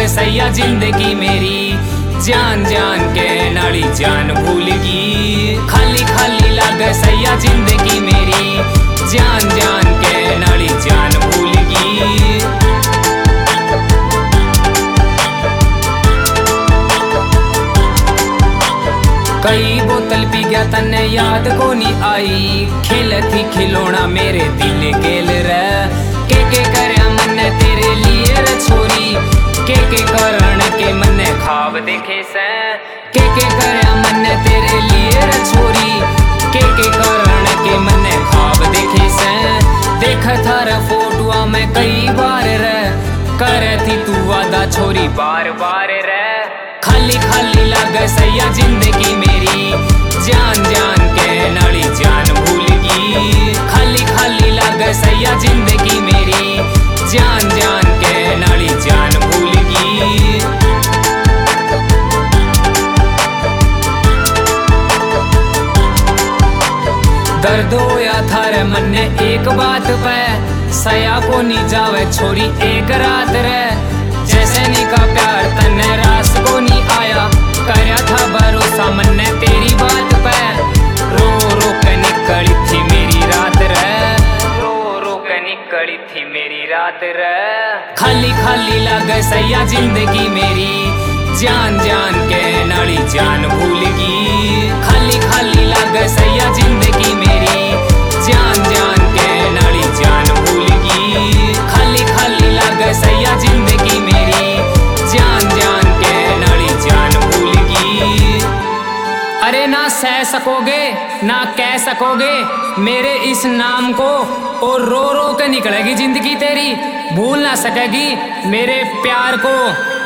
लागे सैया जिंदगी मेरी, जान जान के नाली जान भूल गई। खाली खाली लागे सैया जिंदगी मेरी, जान जान के नाली जान भूल गई। कई बोतल पी गया तन्ने याद को नहीं आई, खेल थी खिलौना मेरे दिल गेल रे। के करया मन्ने तेरे लिए रे छोरी, के करण के मन्ने खाब देखे से। के करया मन्ने तेरे लिए रे छोरी, के करण के मन्ने खाब देखे से। देख थारा फोटुआ में कई बार रे, करे थी तू वादा छोरी बार बार रे। खाली खाली लागे सैया जिंदगी मेरी, जान जान के नाली जान भूल गई। खाली खाली लागे सैया जिंदगी मेरी, जान जान के नाली जान भूल गई। दर्द होया थारे मन ने एक बात पे, सया को नहीं जावे छोरी एक रात रे। जैसे नी का प्यार तन्ने रास को नहीं आया, करया था भरोसा मन्ने तेरी बात पे। रो रो के निकली थी मेरी रात रे, रो रो के निकली थी मेरी रात रे। खाली खाली लागे सैया जिंदगी मेरी, जान जान के नाली जान भूल गई। खाली खाली लागे सैया जिंदगी मेरी, जान जान के नाली जान भूल गई। खाली खाली लागे सैया जिंदगी मेरी, जान जान के नाली जान भूल गई। अरे ना सह सकोगे ना कह सकोगे मेरे इस नाम को, और रो रो के निकलेगी जिंदगी तेरी, भूल ना सकेगी मेरे प्यार को।